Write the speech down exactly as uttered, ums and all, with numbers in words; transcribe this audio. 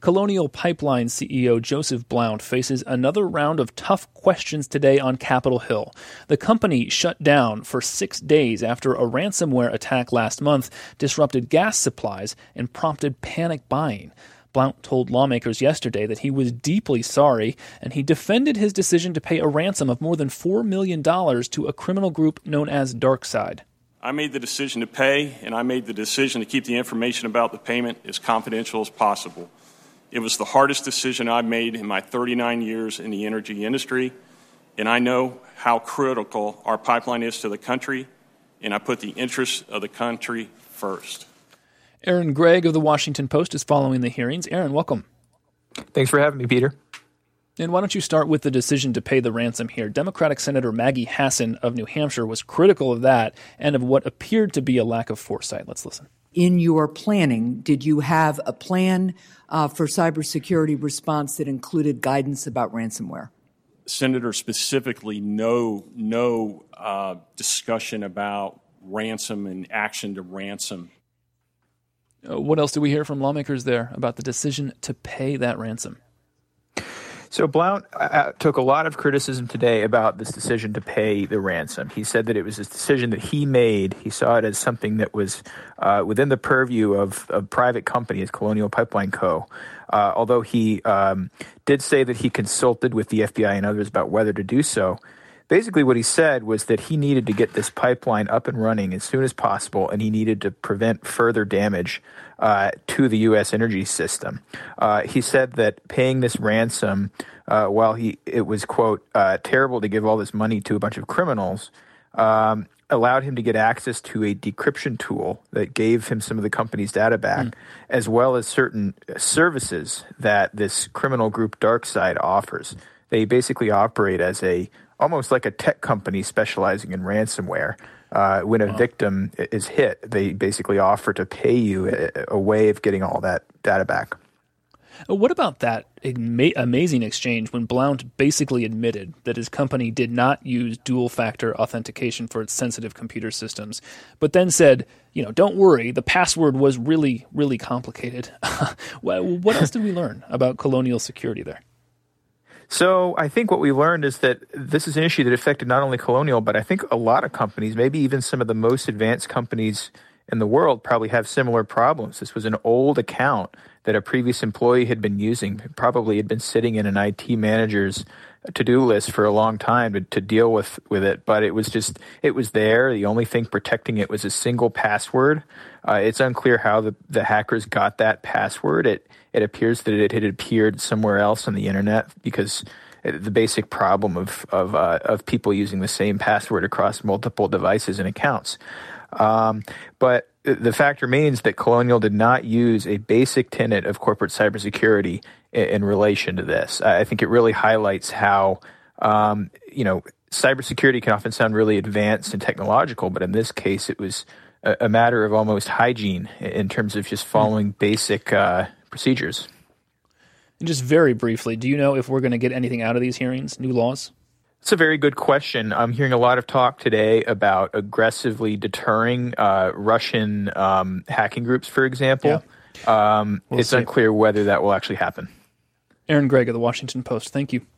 Colonial Pipeline C E O Joseph Blount faces another round of tough questions today on Capitol Hill. The company shut down for six days after a ransomware attack last month disrupted gas supplies and prompted panic buying. Blount told lawmakers yesterday that he was deeply sorry, and he defended his decision to pay a ransom of more than four million dollars to a criminal group known as DarkSide. I made the decision to pay, and I made the decision to keep the information about the payment as confidential as possible. It was the hardest decision I've made in my thirty-nine years in the energy industry, and I know how critical our pipeline is to the country, and I put the interests of the country first. Aaron Gregg of The Washington Post is following the hearings. Aaron, welcome. Thanks for having me, Peter. And why don't you start with the decision to pay the ransom here? Democratic Senator Maggie Hassan of New Hampshire was critical of that and of what appeared to be a lack of foresight. Let's listen. In your planning, did you have a plan uh, for cybersecurity response that included guidance about ransomware? Senator, specifically, no, no uh, discussion about ransom and action to ransom. Uh, what else do we hear from lawmakers there about the decision to pay that ransom? So Blount uh, took a lot of criticism today about this decision to pay the ransom. He said that it was a decision that he made. He saw it as something that was uh, within the purview of a private company, as Colonial Pipeline Co. Uh, although he um, did say that he consulted with the F B I and others about whether to do so. Basically what he said was that he needed to get this pipeline up and running as soon as possible, and he needed to prevent further damage uh, to the U S energy system. Uh, he said that paying this ransom, uh, while he it was, quote, uh, terrible to give all this money to a bunch of criminals, um, allowed him to get access to a decryption tool that gave him some of the company's data back, mm. as well as certain services that this criminal group DarkSide offers. They basically operate as a almost like a tech company specializing in ransomware. Uh, when a wow. victim is hit, they basically offer to pay you a, a way of getting all that data back. What about that ama- amazing exchange when Blount basically admitted that his company did not use dual-factor authentication for its sensitive computer systems, but then said, you know, don't worry, the password was really, really complicated. What else did we learn about Colonial security there? So I think what we learned is that this is an issue that affected not only Colonial, but I think a lot of companies, maybe even some of the most advanced companies in the world, probably have similar problems. This was an old account that a previous employee had been using, probably had been sitting in an I T manager's to-do list for a long time to, to deal with, with it. But it was just, it was there. The only thing protecting it was a single password. Uh, it's unclear how the, the hackers got that password. It It appears that it had appeared somewhere else on the internet because it, the basic problem of of, uh, of people using the same password across multiple devices and accounts. Um, but the fact remains that Colonial did not use a basic tenet of corporate cybersecurity in, in relation to this. I think it really highlights how, um, you know, cybersecurity can often sound really advanced and technological, but in this case, it was a, a matter of almost hygiene in terms of just following basic uh, procedures. And just very briefly, do you know if we're going to get anything out of these hearings, new laws? It's a very good question. I'm hearing a lot of talk today about aggressively deterring uh, Russian um, hacking groups, for example. Yeah. Um, we'll it's see. unclear whether that will actually happen. Aaron Gregg of The Washington Post, thank you.